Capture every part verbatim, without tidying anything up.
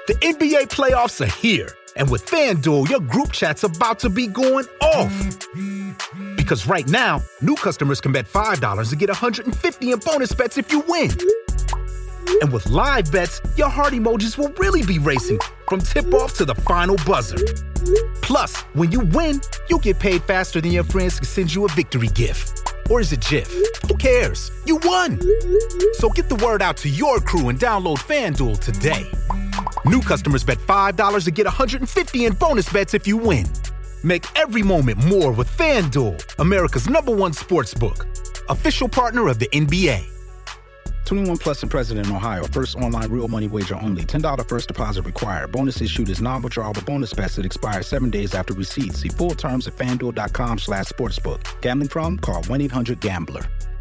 The N B A playoffs are here, and with FanDuel, your group chat's about to be going off. Because right now, new customers can bet five dollars and get one hundred fifty dollars in bonus bets if you win. And with live bets, your heart emojis will really be racing from tip-off to the final buzzer. Plus, when you win, you'll get paid faster than your friends can send you a victory gift. Or is it GIF? Who cares? You won! So get the word out to your crew and download FanDuel today. New customers bet five dollars and get one hundred fifty dollars in bonus bets if you win. Make every moment more with FanDuel, America's number one sportsbook. Official partner of the N B A. twenty-one plus and present in Ohio. First online real money wager only. ten dollars first deposit required. Bonus issued is non-withdrawable bonus bets that expire seven days after receipt. See full terms at FanDuel.com slash sportsbook. Gambling problem? Call one eight hundred gambler.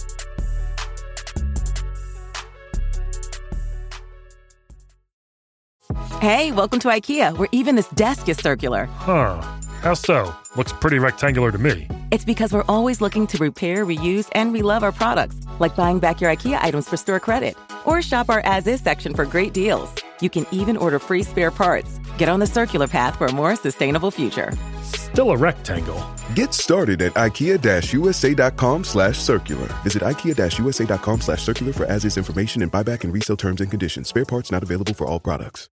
Hey, welcome to IKEA, where even this desk is circular. Huh. How so? Looks pretty rectangular to me. It's because we're always looking to repair, reuse, and relove our products, like buying back your IKEA items for store credit. Or shop our as-is section for great deals. You can even order free spare parts. Get on the circular path for a more sustainable future. Still a rectangle. Get started at ikea-usa.com slash circular. Visit ikea-usa.com slash circular for as-is information and buyback and resale terms and conditions. Spare parts not available for all products.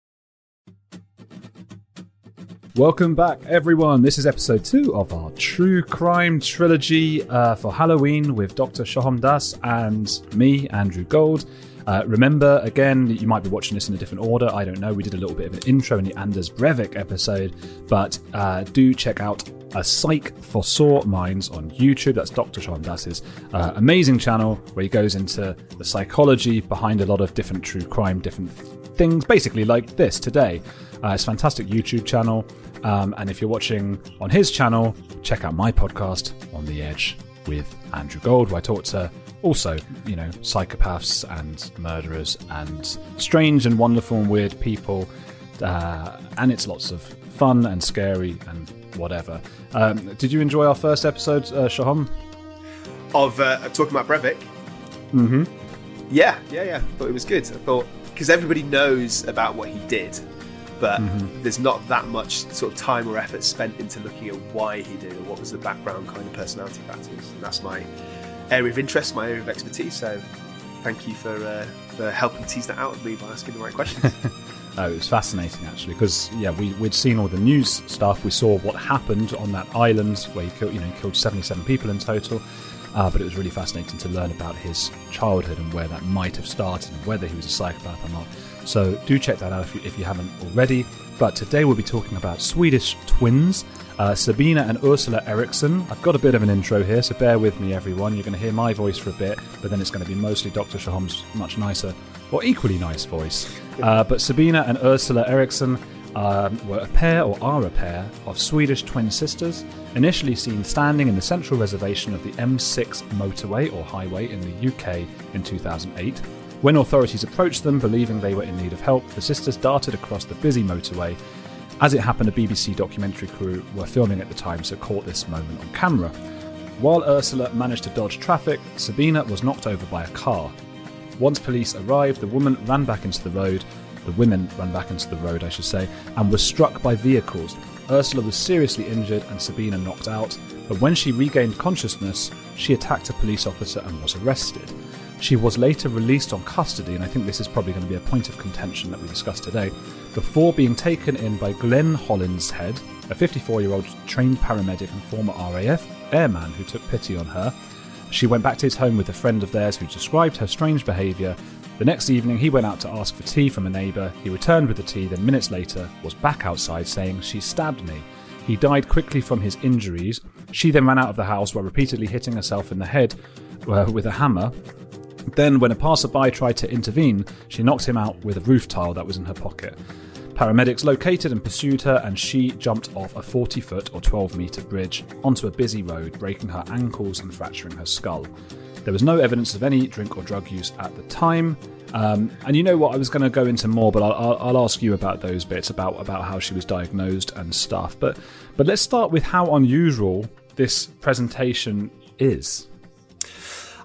Welcome back, everyone. This is episode two of our true crime trilogy uh, for Halloween with Doctor Shoham Das and me, Andrew Gold. Uh, remember, again, you might be watching this in a different order. I don't know. We did a little bit of an intro in the Anders Breivik episode, but uh, do check out a Psych for Sore Minds on YouTube. That's Doctor Shoham Das's uh, amazing channel where he goes into the psychology behind a lot of different true crime, different things, basically like this today. Uh, it's a fantastic YouTube channel. Um, and if you're watching on his channel, check out my podcast, On the Edge, with Andrew Gold, where I talk to also, you know, psychopaths and murderers and strange and wonderful and weird people. Uh, and it's lots of fun and scary and whatever. Um, did you enjoy our first episode, uh, Shoham? Of uh, talking about Breivik? Mm-hmm. Yeah, yeah, yeah. I thought it was good. I thought, because everybody knows about what he did, but mm-hmm. there's not that much sort of time or effort spent into looking at why he did or what was the background kind of personality factors. And that's my area of interest, my area of expertise. So thank you for uh, for helping tease that out of me by asking the right questions. Oh, it was fascinating, actually, because yeah, we we'd seen all the news stuff. We saw what happened on that island where he killed, you know, killed seventy-seven people in total. Uh, but it was really fascinating to learn about his childhood and where that might have started and whether he was a psychopath or not. So do check that out if you, if you haven't already. But today we'll be talking about Swedish twins, uh, Sabina and Ursula Eriksson. I've got a bit of an intro here, so bear with me, everyone. You're going to hear my voice for a bit, but then it's going to be mostly Doctor Shoham's much nicer, or equally nice voice. Uh, but Sabina and Ursula Eriksson um, were a pair, or are a pair, of Swedish twin sisters, initially seen standing in the central reservation of the M six motorway, or highway, in the U K in two thousand eight. When authorities approached them, believing they were in need of help, the sisters darted across the busy motorway. As it happened, a B B C documentary crew were filming at the time, so caught this moment on camera. While Ursula managed to dodge traffic, Sabina was knocked over by a car. Once police arrived, the woman ran back into the road, the women ran back into the road, I should say, and was struck by vehicles. Ursula was seriously injured and Sabina knocked out, but when she regained consciousness, she attacked a police officer and was arrested. She was later released on custody, and I think this is probably going to be a point of contention that we discuss today, before being taken in by Glenn Hollinshead, a fifty-four-year-old trained paramedic and former R A F airman who took pity on her. She went back to his home with a friend of theirs who described her strange behaviour. The next evening, he went out to ask for tea from a neighbour. He returned with the tea, then minutes later was back outside saying, "She stabbed me." He died quickly from his injuries. She then ran out of the house while repeatedly hitting herself in the head uh, with a hammer. Then, when a passerby tried to intervene, she knocked him out with a roof tile that was in her pocket. Paramedics located and pursued her, and she jumped off a forty-foot or twelve-metre bridge onto a busy road, breaking her ankles and fracturing her skull. There was no evidence of any drink or drug use at the time. Um, and you know what, I was going to go into more, but I'll, I'll, I'll ask you about those bits, about, about how she was diagnosed and stuff. But, but let's start with how unusual this presentation is.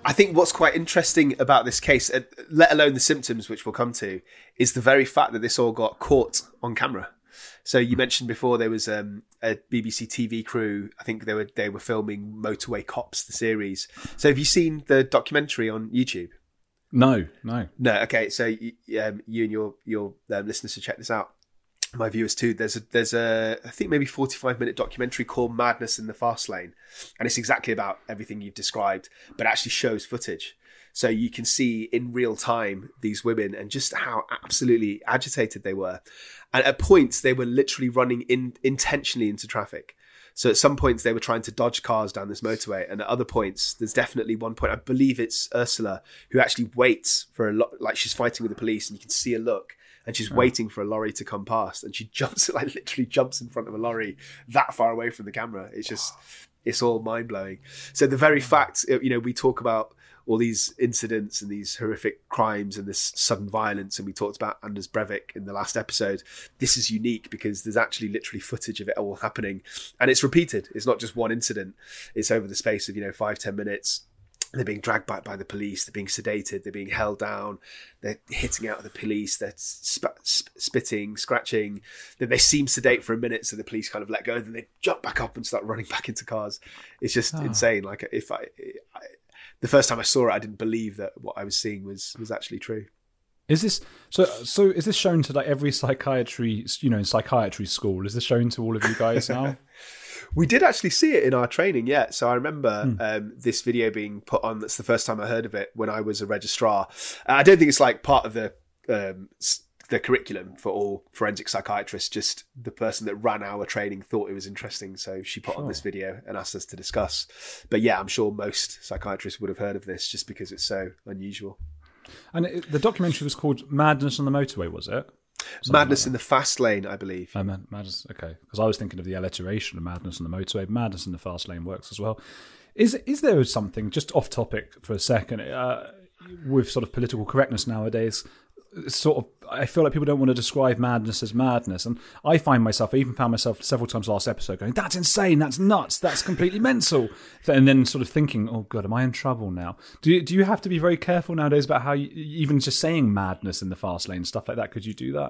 I think what's quite interesting about this case, uh, let alone the symptoms, which we'll come to, is the very fact that this all got caught on camera. So you mentioned before there was um, a B B C T V crew. I think they were they were filming Motorway Cops, the series. So have you seen the documentary on YouTube? No, no, no. Okay, so you, um, you and your your um, listeners should check this out. My viewers too. There's a there's a I think maybe forty-five minute documentary called Madness in the Fast Lane, and it's exactly about everything you've described, but actually shows footage. So you can see in real time these women and just how absolutely agitated they were. And at points they were literally running in intentionally into traffic. So at some points they were trying to dodge cars down this motorway, and at other points there's definitely one point, I believe it's Ursula, who actually waits for a lot, like she's fighting with the police, and you can see a look. And she's oh. waiting for a lorry to come past, and she jumps, like literally jumps in front of a lorry that far away from the camera. It's just, it's all mind blowing. So the very fact, you know, we talk about all these incidents and these horrific crimes and this sudden violence, and we talked about Anders Breivik in the last episode. This is unique because there's actually literally footage of it all happening, and it's repeated. It's not just one incident. It's over the space of, you know, five, ten minutes. They're being dragged back by the police. They're being sedated. They're being held down. They're hitting out at the police. They're sp- sp- spitting, scratching. Then they seem sedate for a minute, so the police kind of let go. Then they jump back up and start running back into cars. It's just oh. insane. Like if I, I, the first time I saw it, I didn't believe that what I was seeing was was actually true. Is this so? So is this shown to like every psychiatry, you know, in psychiatry school? Is this shown to all of you guys now? We did actually see it in our training, yeah. So I remember Hmm. um, this video being put on. That's the first time I heard of it when I was a registrar. Uh, I don't think it's like part of the um, s- the curriculum for all forensic psychiatrists. Just the person that ran our training thought it was interesting, so she put Sure. on this video and asked us to discuss. But yeah, I'm sure most psychiatrists would have heard of this just because it's so unusual. And it, the documentary was called Madness on the Motorway, was it? Something Madness like in the Fast Lane, I believe. Oh, man, madness. Okay, because I was thinking of the alliteration of Madness on the Motorway. Madness in the Fast Lane works as well. Is is there something, just off topic for a second, uh, with sort of political correctness nowadays? Sort of, I feel like people don't want to describe madness as madness, and I find myself, I even found myself several times last episode going, "That's insane, that's nuts, that's completely mental," and then sort of thinking, "Oh God, am I in trouble now?" Do you, do you have to be very careful nowadays about how you, even just saying madness in the fast lane, stuff like that? Could you do that?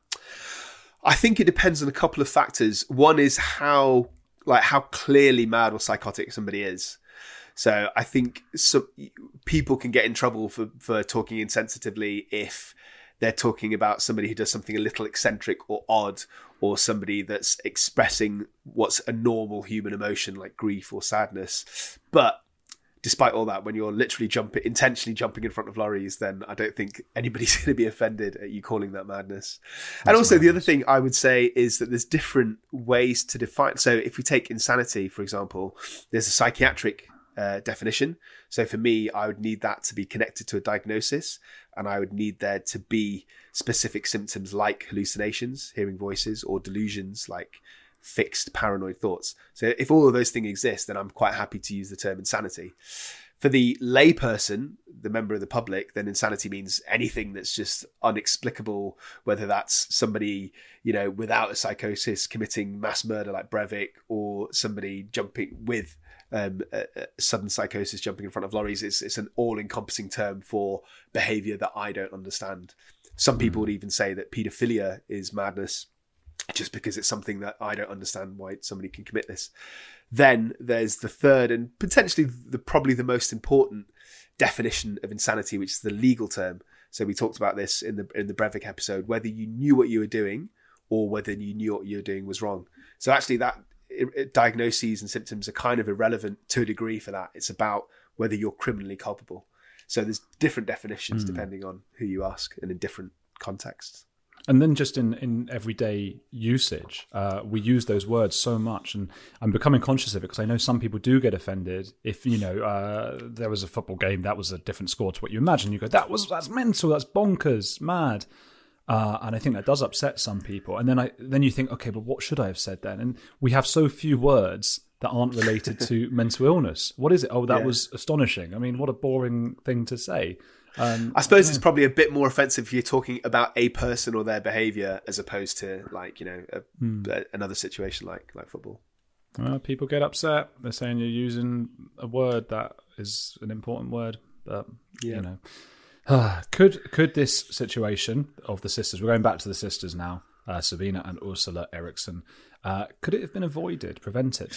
I think it depends on a couple of factors. One is how, like, how clearly mad or psychotic somebody is. So I think some people can get in trouble for, for talking insensitively if they're talking about somebody who does something a little eccentric or odd, or somebody that's expressing what's a normal human emotion like grief or sadness. But despite all that, when you're literally jumping, intentionally jumping in front of lorries, then I don't think anybody's going to be offended at you calling that madness. That's and also madness. The other thing I would say is that there's different ways to define. So if we take insanity, for example, there's a psychiatric uh, definition. So for me, I would need that to be connected to a diagnosis, and I would need there to be specific symptoms like hallucinations, hearing voices, or delusions like fixed paranoid thoughts. So if all of those things exist, then I'm quite happy to use the term insanity. For the layperson, the member of the public, then insanity means anything that's just inexplicable, whether that's somebody, you know, without a psychosis committing mass murder like Breivik, or somebody jumping with um, a, a sudden psychosis jumping in front of lorries. It's, it's an all-encompassing term for behavior that I don't understand. Some people would even say that paedophilia is madness, just because it's something that I don't understand why somebody can commit this. Then there's the third and potentially the probably the most important definition of insanity, which is the legal term. So we talked about this in the in the Breivik episode, whether you knew what you were doing or whether you knew what you were doing was wrong. So actually that it, it, diagnoses and symptoms are kind of irrelevant to a degree for that. It's about whether you're criminally culpable. So there's different definitions mm. depending on who you ask and in different contexts. And then just in, in everyday usage, uh, we use those words so much, and I'm becoming conscious of it because I know some people do get offended if, you know, uh, there was a football game, that was a different score to what you imagine. You go, that was that's mental, that's bonkers, mad. Uh, and I think that does upset some people. And then I then you think, okay, but what should I have said then? And we have so few words that aren't related to mental illness. What is it? Oh, that yeah. was astonishing. I mean, what a boring thing to say. Um, I suppose it's probably a bit more offensive if you're talking about a person or their behaviour as opposed to, like, you know, a, mm. a, another situation like like football. Well, people get upset. They're saying you're using a word that is an important word, but yeah. you know. Uh, could could this situation of the sisters, we're going back to the sisters now, uh, Sabina and Ursula Eriksson, uh, could it have been avoided, prevented?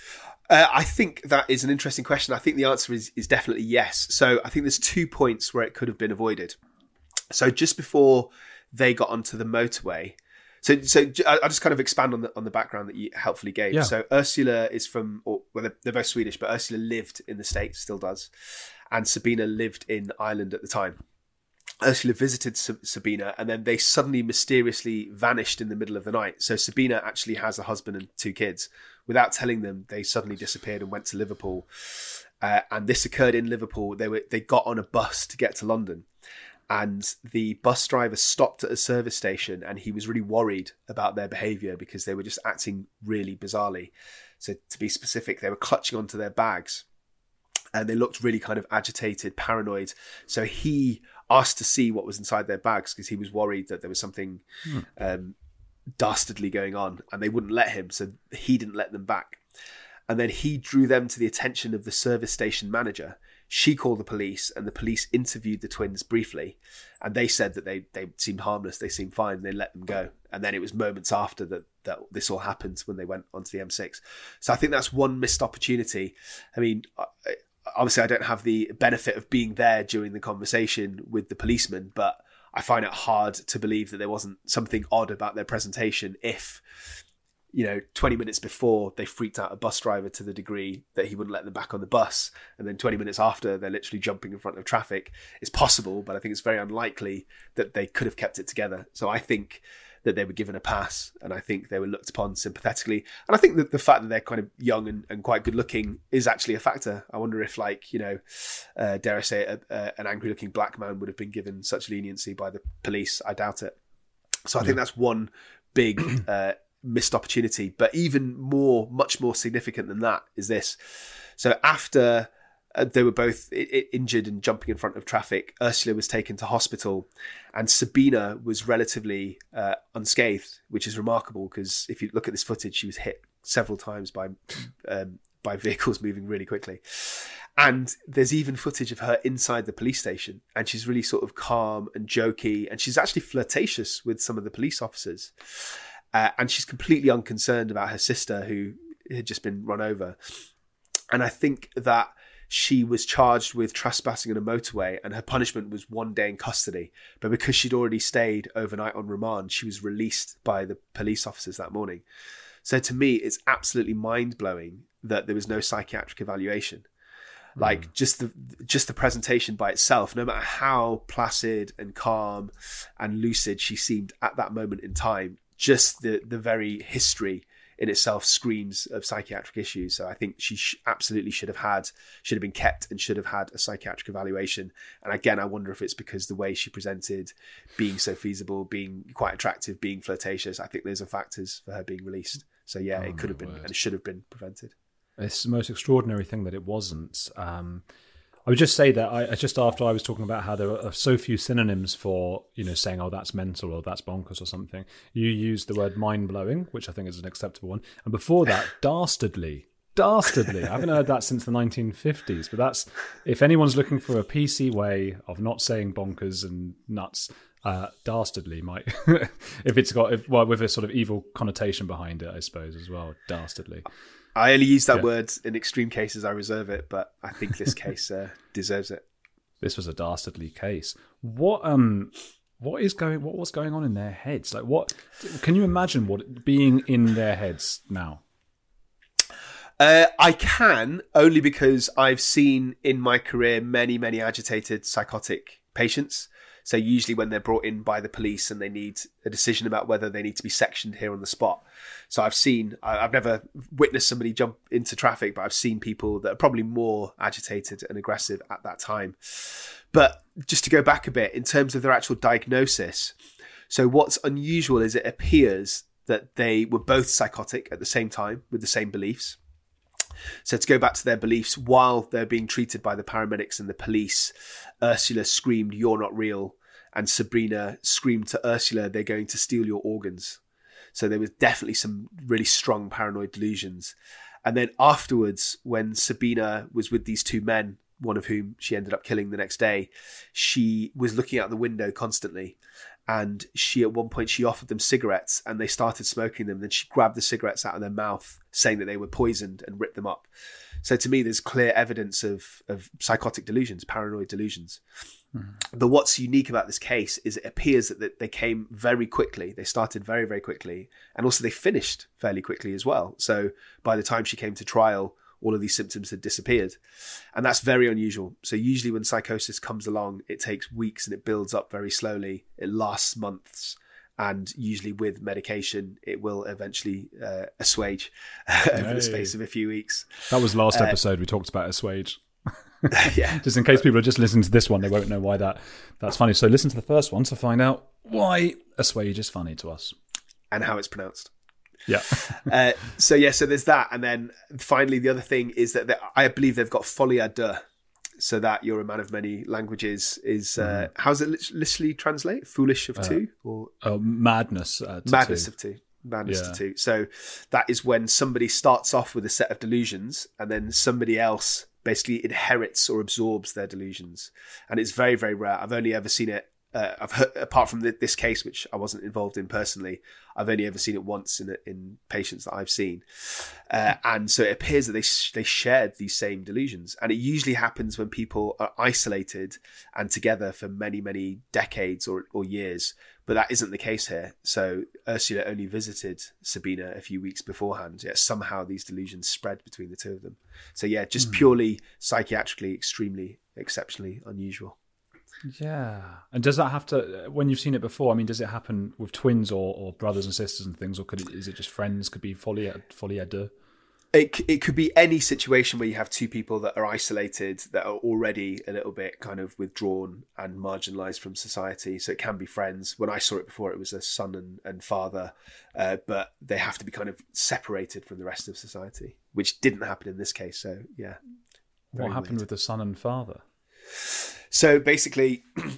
Uh, I think that is an interesting question. I think the answer is, is definitely yes. So I think there's two points where it could have been avoided. So just before they got onto the motorway, so so I'll just kind of expand on the on the background that you helpfully gave. Yeah. So Ursula is from, or well, they're, they're both Swedish, but Ursula lived in the States, still does, and Sabina lived in Ireland at the time. Ursula visited Sabina, and then they suddenly mysteriously vanished in the middle of the night. So Sabina actually has a husband and two kids. Without telling them, they suddenly disappeared and went to Liverpool. Uh, and this occurred in Liverpool. They were they got on a bus to get to London. And the bus driver stopped at a service station, and he was really worried about their behaviour because they were just acting really bizarrely. So to be specific, they were clutching onto their bags. And they looked really kind of agitated, paranoid. So he asked to see what was inside their bags because he was worried that there was something hmm. um, dastardly going on, and they wouldn't let him. So he didn't let them back. And then he drew them to the attention of the service station manager. She called the police, and the police interviewed the twins briefly. And they said that they, they seemed harmless. They seemed fine. They let them go. And then it was moments after that, that this all happened when they went onto the M six. So I think that's one missed opportunity. I mean, I, obviously, I don't have the benefit of being there during the conversation with the policeman, but I find it hard to believe that there wasn't something odd about their presentation if, you know, twenty minutes before they freaked out a bus driver to the degree that he wouldn't let them back on the bus. And then twenty minutes after, they're literally jumping in front of traffic. It's possible, but I think it's very unlikely that they could have kept it together. So I think that they were given a pass, and I think they were looked upon sympathetically. And I think that the fact that they're kind of young and, and quite good looking is actually a factor. I wonder if, like, you know, uh, dare I say it, a, a, an angry looking black man would have been given such leniency by the police. I doubt it. So I yeah. think that's one big uh, missed opportunity. But even more, much more significant than that is this. So after Uh, they were both I- injured and jumping in front of traffic, Ursula was taken to hospital, and Sabina was relatively uh, unscathed, which is remarkable because if you look at this footage, she was hit several times by um, by vehicles moving really quickly. And there's even footage of her inside the police station, and she's really sort of calm and jokey, and she's actually flirtatious with some of the police officers. Uh, and she's completely unconcerned about her sister who had just been run over. And I think that she was charged with trespassing on a motorway, and her punishment was one day in custody. But because she'd already stayed overnight on remand, she was released by the police officers that morning. So to me, it's absolutely mind-blowing that there was no psychiatric evaluation. Mm. Like just the just the presentation by itself, no matter how placid and calm and lucid she seemed at that moment in time, just the the very history in itself screams of psychiatric issues. So I think she sh- absolutely should have had, should have been kept and should have had a psychiatric evaluation. And again, I wonder if it's because the way she presented, being so feasible, being quite attractive, being flirtatious, I think those are factors for her being released. So yeah, oh, it could have been word. and should have been prevented. It's the most extraordinary thing that it wasn't. Um, I would just say that I just after I was talking about how there are so few synonyms for, you know, saying, oh, that's mental or that's bonkers or something. You used the word mind-blowing, which I think is an acceptable one. And before that, dastardly. Dastardly. I haven't heard that since the nineteen fifties. But that's, if anyone's looking for a P C way of not saying bonkers and nuts, uh, dastardly might, if it's got, if, well, with a sort of evil connotation behind it, I suppose, as well. Dastardly. I only use that yeah. word in extreme cases. I reserve it, but I think this case uh, deserves it. This was a dastardly case. What um, what is going? What was going on in their heads? Like, what can you imagine? What being in their heads now? Uh, I can, only because I've seen in my career many, many agitated psychotic patients. So usually when they're brought in by the police and they need a decision about whether they need to be sectioned here on the spot. So I've seen, I've never witnessed somebody jump into traffic, but I've seen people that are probably more agitated and aggressive at that time. But just to go back a bit, in terms of their actual diagnosis, so what's unusual is it appears that they were both psychotic at the same time with the same beliefs. So to go back to their beliefs, while they're being treated by the paramedics and the police, Ursula screamed, "You're not real." And Sabina screamed to Ursula, "They're going to steal your organs." So there was definitely some really strong paranoid delusions. And then afterwards, when Sabina was with these two men one of whom she ended up killing the next day, she was looking out the window constantly. And she, at one point, she offered them cigarettes and they started smoking them. Then she grabbed the cigarettes out of their mouth, saying that they were poisoned, and ripped them up. So to me, there's clear evidence of, of psychotic delusions, paranoid delusions. Mm-hmm. But what's unique about this case is it appears that they came very quickly. They started very, very quickly. And also they finished fairly quickly as well. So by the time she came to trial, all of these symptoms had disappeared. And that's very unusual. So usually when psychosis comes along, it takes weeks and it builds up very slowly. It lasts months. And usually with medication, it will eventually uh, assuage over hey. the space of a few weeks. That was last uh, episode. We talked about assuage. Yeah. Just in case people are just listening to this one, they won't know why that that's funny. So listen to the first one to find out why assuage is funny to us. And how it's pronounced. Yeah. uh, so yeah, so there's that. And then finally, the other thing is that I believe they've got folie à deux. So that you're a man of many languages is, uh, mm. how's it literally translate? Foolish of uh, two? Or oh, madness uh, to Madness two. of two. Madness yeah. to two. So that is when somebody starts off with a set of delusions and then somebody else basically inherits or absorbs their delusions. And it's very, very rare. I've only ever seen it Uh, I've heard, apart from the, this case, which I wasn't involved in personally, I've only ever seen it once in in patients that I've seen, uh, and so it appears that they they shared these same delusions, and it usually happens when people are isolated and together for many many decades or or years. But that isn't the case here. So Ursula only visited Sabina a few weeks beforehand, yet somehow these delusions spread between the two of them. So yeah, just mm. purely psychiatrically, extremely exceptionally unusual. Yeah. And does that have to, when you've seen it before, I mean, does it happen with twins or, or brothers and sisters and things, or could it, is it just friends? Could be folie à deux? It, it could be any situation where you have two people that are isolated, that are already a little bit kind of withdrawn and marginalised from society. So it can be friends. When I saw it before, it was a son and, and father, uh, but they have to be kind of separated from the rest of society, which didn't happen in this case. So yeah. What happened weird. with the son and father? So basically,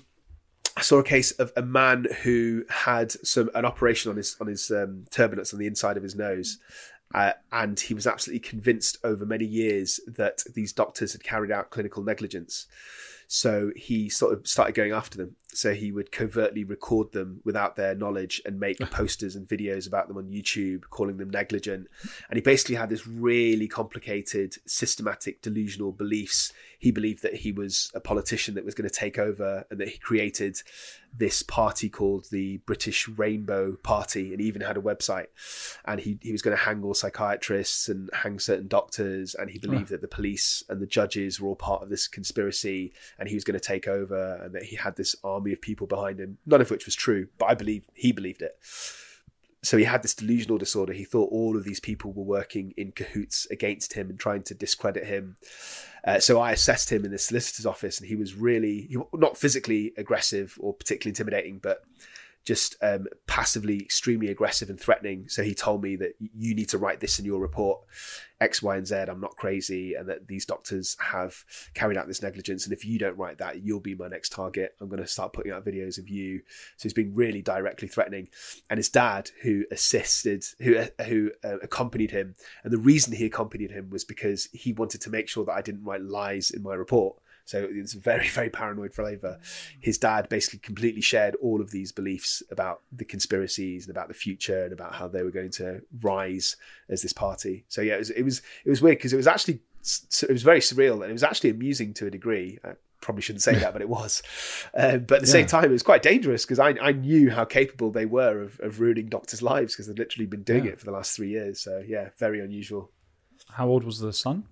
I saw a case of a man who had some an operation on his on his um, turbinates on the inside of his nose, uh, and he was absolutely convinced over many years that these doctors had carried out clinical negligence. So he sort of started going after them. So he would covertly record them without their knowledge and make posters and videos about them on YouTube, calling them negligent. And he basically had this really complicated, systematic, delusional beliefs. He believed that he was a politician that was going to take over, and that he created this party called the British Rainbow Party, and he even had a website. And he, he was going to hang all psychiatrists and hang certain doctors. And he believed oh. that the police and the judges were all part of this conspiracy, and he was going to take over, and that he had this army of people behind him, none of which was true, but I believe he believed it. So he had this delusional disorder. He thought all of these people were working in cahoots against him and trying to discredit him. Uh, so I assessed him in the solicitor's office, and he was really, he, not physically aggressive or particularly intimidating, but just um, passively extremely aggressive and threatening. So he told me that you need to write this in your report, X, Y, and Z. I'm not crazy, and that these doctors have carried out this negligence. And if you don't write that, you'll be my next target. I'm going to start putting out videos of you. So he's being really directly threatening. And his dad, who assisted, who who uh, accompanied him, and the reason he accompanied him was because he wanted to make sure that I didn't write lies in my report. So it's a very, very paranoid flavour. His dad basically completely shared all of these beliefs about the conspiracies and about the future and about how they were going to rise as this party. So yeah, it was it was, it was weird because it was actually, it was very surreal, and it was actually amusing to a degree. I probably shouldn't say that, but it was. Uh, but at the yeah. same time, it was quite dangerous because I, I knew how capable they were of, of ruining doctors' lives, because they'd literally been doing yeah. it for the last three years. So yeah, very unusual. How old was the son?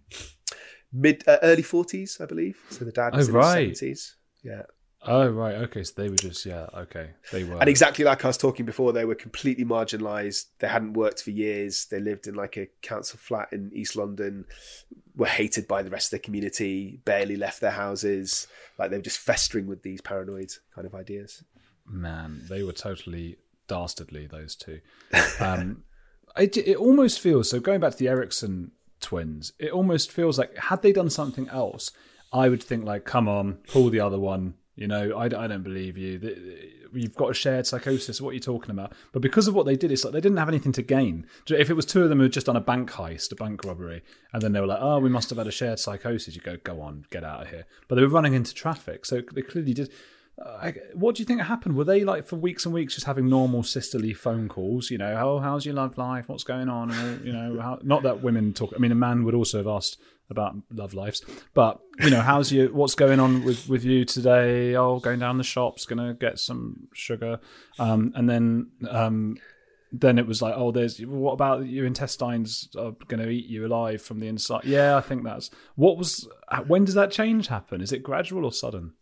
Mid uh, early forties, I believe. So the dad was oh, in right. his seventies. Yeah. Oh right, okay. So they were just yeah, okay. They were, and exactly like I was talking before, they were completely marginalised. They hadn't worked for years. They lived in like a council flat in East London. Were hated by the rest of the community. Barely left their houses. Like they were just festering with these paranoid kind of ideas. Man, they were totally dastardly. Those two. Um, it it almost feels so. Going back to the Eriksson twins, it almost feels like had they done something else, I would think like, come on, pull the other one, You know, I, I don't believe you. You've got a shared psychosis. What are you talking about? But because of what they did, it's like they didn't have anything to gain. If it was two of them who had just done a bank heist, a bank robbery, and then they were like, oh, we must have had a shared psychosis, you go, go on, get out of here. But they were running into traffic, so they clearly did. Uh, what do you think happened? Were they like for weeks and weeks just having normal sisterly phone calls? You know, oh, how's your love life? What's going on? Or, you know, how, not that women talk. I mean, a man would also have asked about love lives, but you know, how's your? What's going on with, with you today? Oh, going down the shops, gonna get some sugar, um, and then um, then it was like, oh, there's what about your intestines are gonna eat you alive from the inside? Yeah, I think that's what was. When does that change happen? Is it gradual or sudden?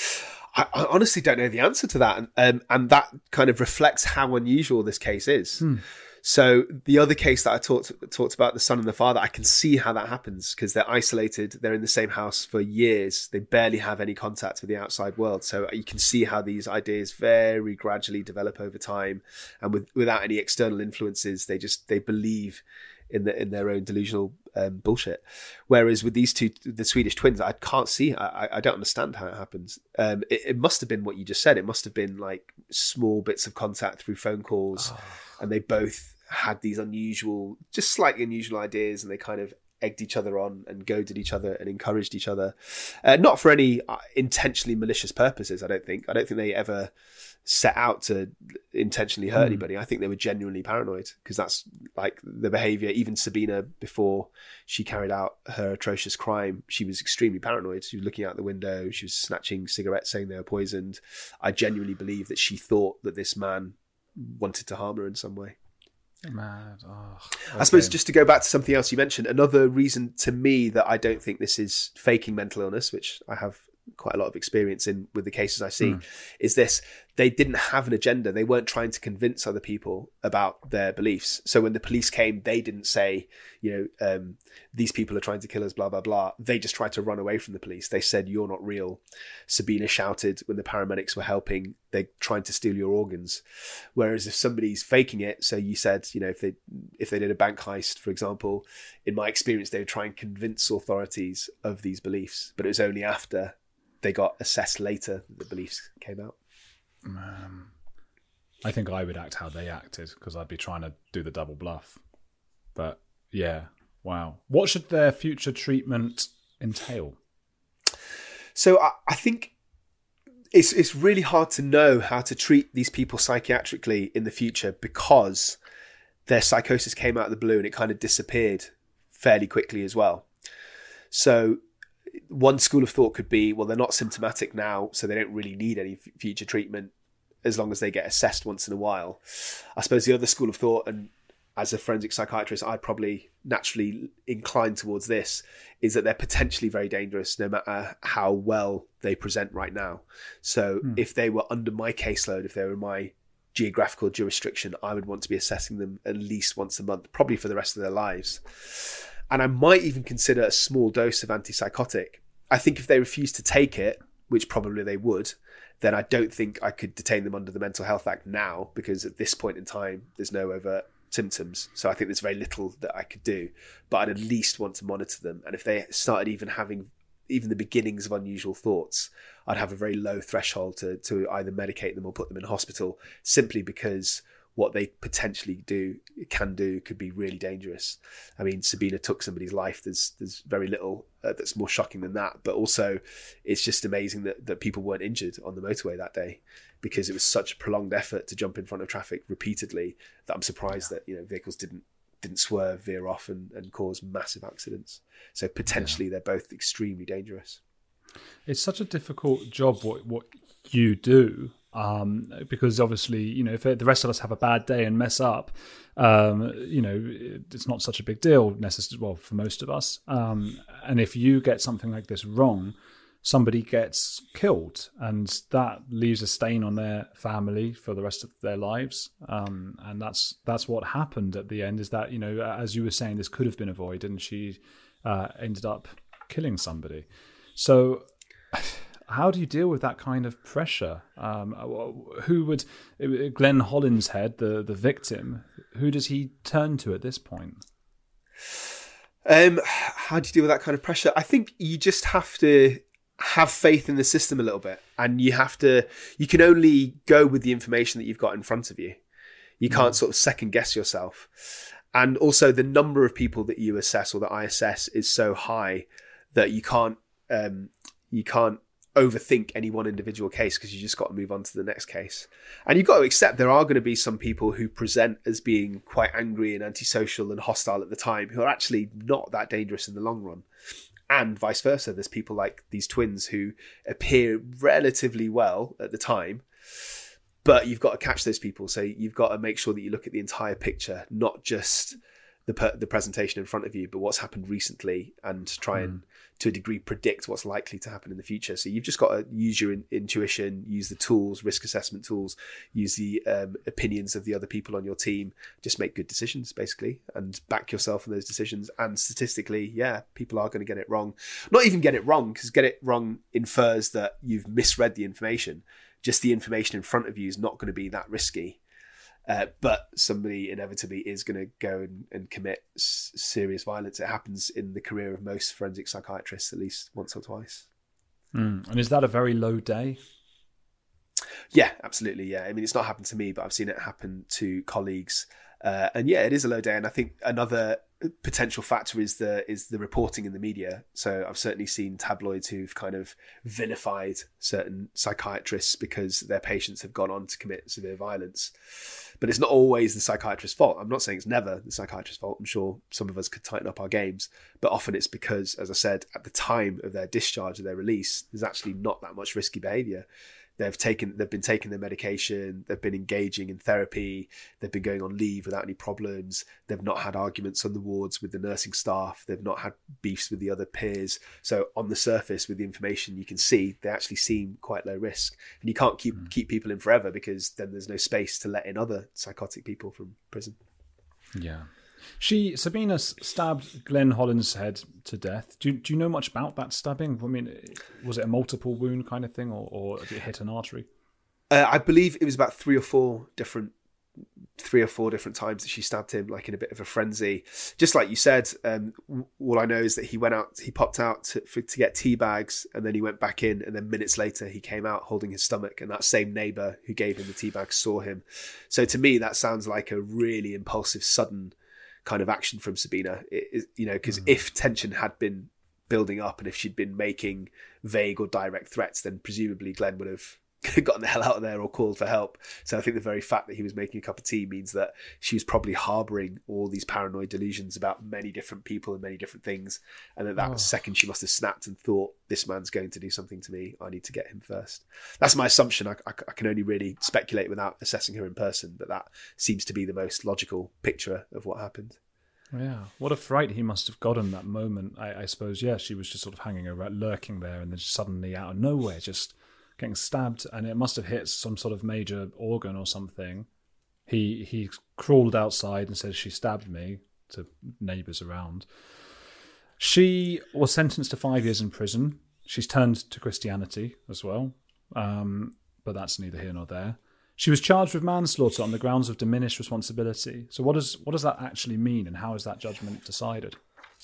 I, I honestly don't know the answer to that. And, um, and that kind of reflects how unusual this case is. Hmm. So the other case that I talked talked about, the son and the father, I can see how that happens because they're isolated. They're in the same house for years. They barely have any contact with the outside world. So you can see how these ideas very gradually develop over time. And with, without any external influences, they just, they believe in the, in their own delusional um, bullshit. Whereas with these two, the Swedish twins, I can't see, I, I don't understand how it happens. Um, it, it must have been what you just said. It must have been like small bits of contact through phone calls. Oh. And they both had these unusual, just slightly unusual ideas, and they kind of egged each other on and goaded each other and encouraged each other. Uh, not for any intentionally malicious purposes, I don't think. I don't think they ever set out to intentionally hurt mm. anybody. I think they were genuinely paranoid because that's like the behavior. Even Sabina, before she carried out her atrocious crime, she was extremely paranoid. She was looking out the window. She was snatching cigarettes, saying they were poisoned. I genuinely believe that she thought that this man wanted to harm her in some way. Mad. Oh, okay. I suppose just to go back to something else you mentioned, another reason to me that I don't think this is faking mental illness, which I have quite a lot of experience in with the cases I see, mm. is this: they didn't have an agenda. They weren't trying to convince other people about their beliefs. So when the police came, they didn't say, you know, um, these people are trying to kill us, blah, blah, blah. They just tried to run away from the police. They said, you're not real. Sabina shouted when the paramedics were helping, they're trying to steal your organs. Whereas if somebody's faking it, so you said, you know, if they if they did a bank heist, for example, in my experience, they would try and convince authorities of these beliefs. But it was only after they got assessed later that the beliefs came out. Um, I think I would act how they acted because I'd be trying to do the double bluff. But yeah, wow. What should their future treatment entail? So I, I think it's it's really hard to know how to treat these people psychiatrically in the future because their psychosis came out of the blue and it kind of disappeared fairly quickly as well. So one school of thought could be, well, they're not symptomatic now, so they don't really need any f- future treatment as long as they get assessed once in a while. I suppose the other school of thought, and as a forensic psychiatrist, I'd probably naturally incline towards this, is that they're potentially very dangerous no matter how well they present right now. So mm. if they were under my caseload, if they were in my geographical jurisdiction, I would want to be assessing them at least once a month, probably for the rest of their lives. And I might even consider a small dose of antipsychotic. I think if they refuse to take it, which probably they would, then I don't think I could detain them under the Mental Health Act now, because at this point in time, there's no overt symptoms. So I think there's very little that I could do, but I'd at least want to monitor them. And if they started even having even the beginnings of unusual thoughts, I'd have a very low threshold to, to either medicate them or put them in hospital, simply because what they potentially do can do could be really dangerous. I mean, Sabina took somebody's life. There's there's very little uh, that's more shocking than that. But also, it's just amazing that, that people weren't injured on the motorway that day, because it was such a prolonged effort to jump in front of traffic repeatedly that I'm surprised yeah. that you know vehicles didn't didn't swerve, veer off, and, and cause massive accidents. So potentially, yeah. they're both extremely dangerous. It's such a difficult job what what you do. Um, because obviously, you know, if the rest of us have a bad day and mess up, um, you know, it's not such a big deal necessarily, well, for most of us. Um, and if you get something like this wrong, somebody gets killed, and that leaves a stain on their family for the rest of their lives. Um, and that's that's what happened at the end, is that, you know, as you were saying, this could have been avoided, and she uh, ended up killing somebody. So how do you deal with that kind of pressure? Um, who would Glenn Hollinshead, the the victim, who does he turn to at this point? Um, how do you deal with that kind of pressure? I think you just have to have faith in the system a little bit, and you have to. You can only go with the information that you've got in front of you. You can't mm. sort of second guess yourself. And also, the number of people that you assess or that I assess is so high that you can't um, you can't overthink any one individual case, because you just got to move on to the next case. And you've got to accept there are going to be some people who present as being quite angry and antisocial and hostile at the time, who are actually not that dangerous in the long run. And vice versa. There's people like these twins who appear relatively well at the time, but you've got to catch those people. So you've got to make sure that you look at the entire picture, not just the per- the presentation in front of you, but what's happened recently, and try mm. and, to a degree, predict what's likely to happen in the future. So you've just got to use your in- intuition, use the tools, risk assessment tools, use the um, opinions of the other people on your team, just make good decisions, basically, and back yourself in those decisions. And statistically, yeah, people are going to get it wrong. Not even get it wrong, because get it wrong infers that you've misread the information. Just the information in front of you is not going to be that risky. Uh, but somebody inevitably is going to go and, and commit s- serious violence. It happens in the career of most forensic psychiatrists at least once or twice. Mm. And is that a very low day? Yeah, absolutely. Yeah. I mean, it's not happened to me, but I've seen it happen to colleagues. Uh, and yeah, it is a low day. And I think another potential factor is the is the reporting in the media. So I've certainly seen tabloids who've kind of vilified certain psychiatrists because their patients have gone on to commit severe violence. But it's not always the psychiatrist's fault. I'm not saying it's never the psychiatrist's fault. I'm sure some of us could tighten up our games. But often it's because, as I said, at the time of their discharge or their release, there's actually not that much risky behaviour. They've taken, they've been taking their medication, they've been engaging in therapy, they've been going on leave without any problems, they've not had arguments on the wards with the nursing staff, they've not had beefs with the other peers. So on the surface, with the information you can see, they actually seem quite low risk. And you can't keep, mm. keep people in forever, because then there's no space to let in other psychotic people from prison. Yeah. She, Sabina, stabbed Glenn Holland's head to death. Do, do you know much about that stabbing? I mean, was it a multiple wound kind of thing, or, or did it hit an artery? Uh, I believe it was about three or four different, three or four different times that she stabbed him, like in a bit of a frenzy. Just like you said, um, all I know is that he went out, he popped out to, for, to get tea bags, and then he went back in, and then minutes later he came out holding his stomach, and that same neighbour who gave him the tea bags saw him. So to me, that sounds like a really impulsive, sudden kind of action from Sabina. It, it, you know, because mm. if tension had been building up, and if she'd been making vague or direct threats, then presumably Glenn would have gotten the hell out of there or called for help. So I think the very fact that he was making a cup of tea means that she was probably harbouring all these paranoid delusions about many different people and many different things, and that that oh. second she must have snapped and thought, this man's going to do something to me, I need to get him first. That's my assumption. I, I, I can only really speculate without assessing her in person, but that seems to be the most logical picture of what happened. Yeah, what a fright he must have gotten that moment. I, I suppose, yeah, she was just sort of hanging around, lurking there, and then just suddenly out of nowhere, just getting stabbed, and it must have hit some sort of major organ or something. He he crawled outside and said, she stabbed me, to neighbours around. She was sentenced to five years in prison. She's turned to Christianity as well, um, but that's neither here nor there. She was charged with manslaughter on the grounds of diminished responsibility. So what does what does that actually mean, and how is that judgment decided?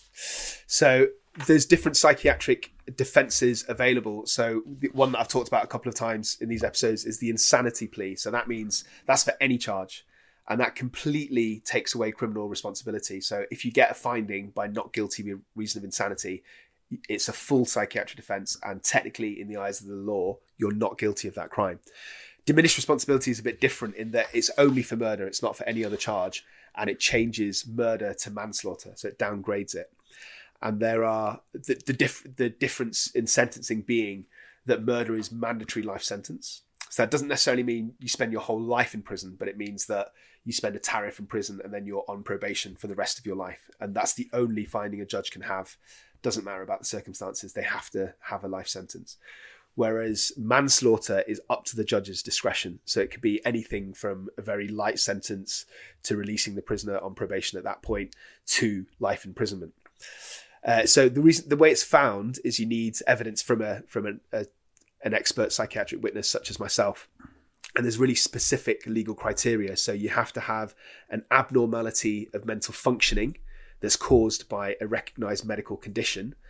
So there's different psychiatric defences available. So the one that I've talked about a couple of times in these episodes is the insanity plea. So that means that's for any charge, and that completely takes away criminal responsibility. So if you get a finding by not guilty by reason of insanity, it's a full psychiatric defence, and technically in the eyes of the law, you're not guilty of that crime. Diminished responsibility is a bit different in that it's only for murder, it's not for any other charge, and it changes murder to manslaughter, so it downgrades it. And there are the the, diff, the difference in sentencing being that murder is mandatory life sentence. So that doesn't necessarily mean you spend your whole life in prison, but it means that you spend a tariff in prison and then you're on probation for the rest of your life. And that's the only finding a judge can have. Doesn't matter about the circumstances, they have to have a life sentence. Whereas manslaughter is up to the judge's discretion. So it could be anything from a very light sentence to releasing the prisoner on probation at that point to life imprisonment. Uh, so the reason, the way it's found is you need evidence from a from a, a, an expert psychiatric witness such as myself. And there's really specific legal criteria. So you have to have an abnormality of mental functioning that's caused by a recognised medical condition.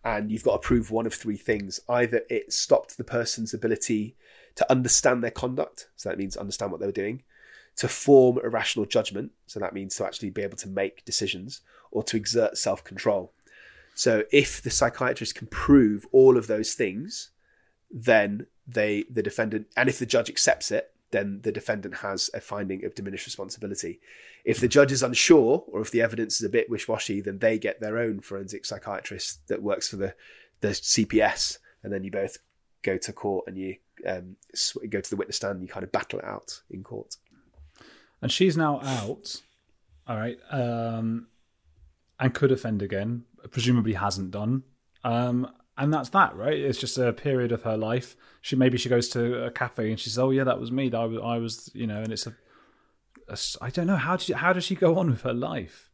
and you've got to prove one of three things. Either it stopped the person's ability to understand their conduct, so that means understand what they were doing, to form a rational judgment, so that means to actually be able to make decisions, or to exert self-control. So if the psychiatrist can prove all of those things, then they the defendant, and if the judge accepts it, then the defendant has a finding of diminished responsibility. If the judge is unsure, or if the evidence is a bit wish-washy, then they get their own forensic psychiatrist that works for the, the C P S, and then you both go to court and you um, go to the witness stand and you kind of battle it out in court. And she's now out, all right, um, and could offend again, presumably hasn't done. Um, and that's that, right? It's just a period of her life. She maybe she goes to a cafe and she says, "Oh yeah, that was me. I was, I was, you know." And it's a, a I don't know how does she, how does she go on with her life?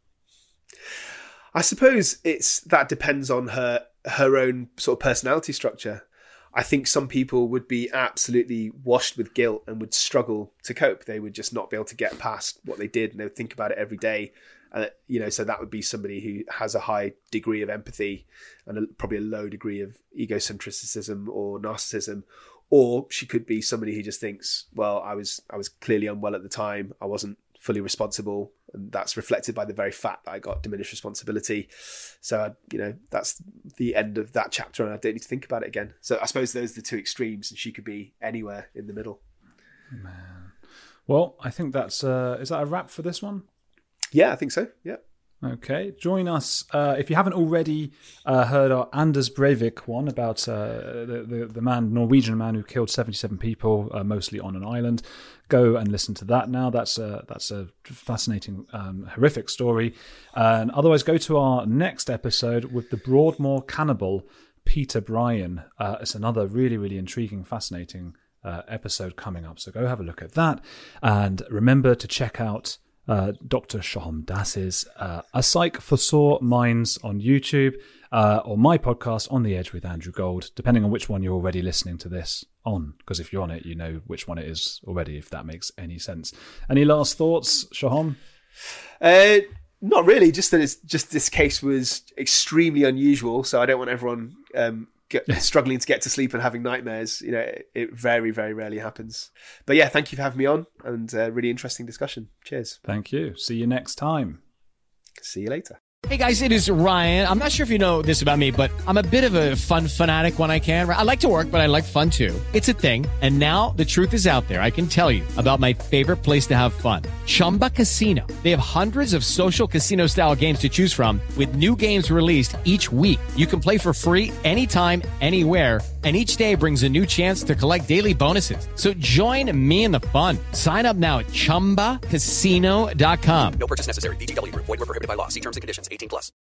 I suppose it's that depends on her her own sort of personality structure. I think some people would be absolutely washed with guilt and would struggle to cope. They would just not be able to get past what they did, and they would think about it every day. Uh, you know, so that would be somebody who has a high degree of empathy and a, probably a low degree of egocentricism or narcissism. Or she could be somebody who just thinks, well, I was I was clearly unwell at the time. I wasn't fully responsible, and that's reflected by the very fact that I got diminished responsibility. So, I, you know, that's the end of that chapter, and I don't need to think about it again. So I suppose those are the two extremes, and she could be anywhere in the middle. Man. Well, I think that's uh, is that a wrap for this one? Yeah, I think so. Yeah. Okay. Join us uh, if you haven't already uh, heard our Anders Breivik one about uh, the, the the man, Norwegian man who killed seventy-seven people, uh, mostly on an island. Go and listen to that now. That's a, that's a fascinating, um, horrific story. And otherwise, go to our next episode with the Broadmoor cannibal, Peter Bryan. Uh, it's another really, really intriguing, fascinating uh, episode coming up. So go have a look at that. And remember to check out Uh, Doctor Shoham Das's uh, A Psych for Sore Minds on YouTube, uh, or my podcast On the Edge with Andrew Gold, depending on which one you're already listening to this on. Because if you're on it, you know which one it is already, if that makes any sense. Any last thoughts, Shoham? Uh, not really. Just that it's just this case was extremely unusual, so I don't want everyone um, get, struggling to get to sleep and having nightmares. You know, it, it very, very rarely happens. But yeah, thank you for having me on, and uh, really interesting discussion. Cheers. Thank you. See you next time. See you later. Hey guys, it is Ryan. I'm not sure if you know this about me, but I'm a bit of a fun fanatic when I can. I like to work, but I like fun too. It's a thing. And now the truth is out there. I can tell you about my favorite place to have fun. Chumba Casino. They have hundreds of social casino style games to choose from with new games released each week. You can play for free anytime, anywhere. And each day brings a new chance to collect daily bonuses. So join me in the fun. Sign up now at chumba casino dot com. No purchase necessary. V G W Group. Void where prohibited by law. See terms and conditions. eighteen plus.